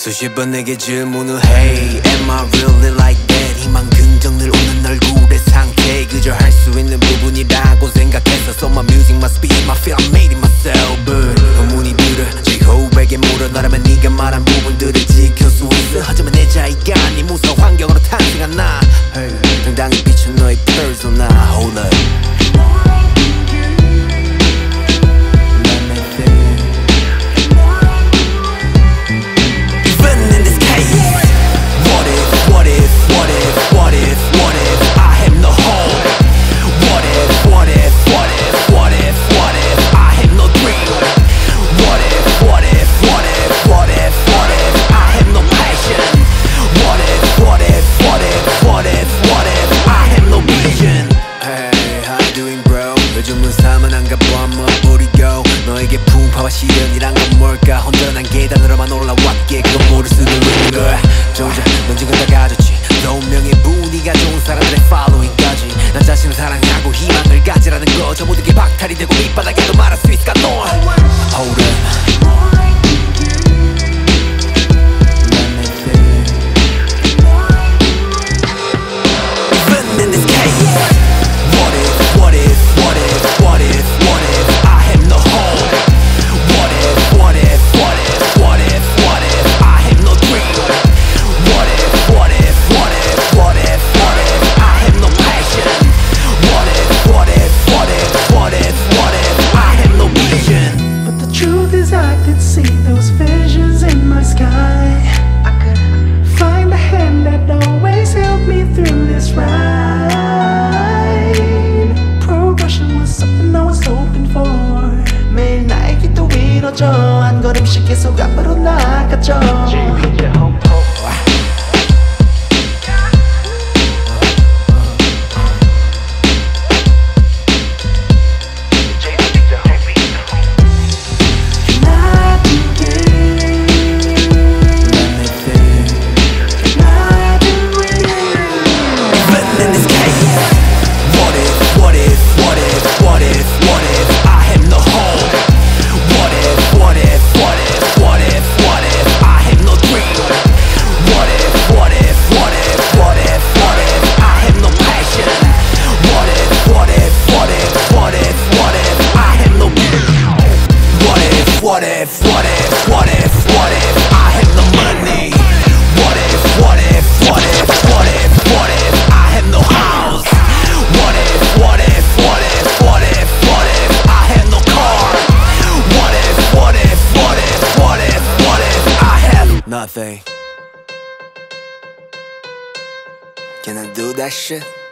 수십 번 내게 질문을 해 Am I really like that? 희망 긍정 늘 오는 얼굴의 상태 그저 할 수 있는 부분이라고 생각해서 So my music must be my feel I made it myself But 의문이 들어 제호흡에게 물어 너라면 네가 말한 부분들을 지킬 수 있어 하지만 내 자의가 아닌 무서운 환경으로 탄생한 나 당당히 비춘 너의 persona Hold up 요즘은 삶은 한가 봐 한번 뿌리고 너에게 풍파와 시련이란 건 뭘까 혼돈한 계단으로만 올라왔기에 그건 모를 수도 있는 거야 조작 넌 지금 다 가졌지 너 운명의 분위기가 좋은 사람들의 following까지 난 자신을 사랑하고 희망을 가지라는 거 저 모든 게 박탈이 되고 밑바닥에도 말할 수 있을까 너 Hold up See those visions in my sky. I could find the hand that always helped me through this ride. Progression was something I was hoping for. 매일 나의 길도 이뤄져 한 걸음씩 계속 앞으로 나아가죠. What if I had no money? What if I had no house? What if I had no car? What if I had nothing? Can I do that shit?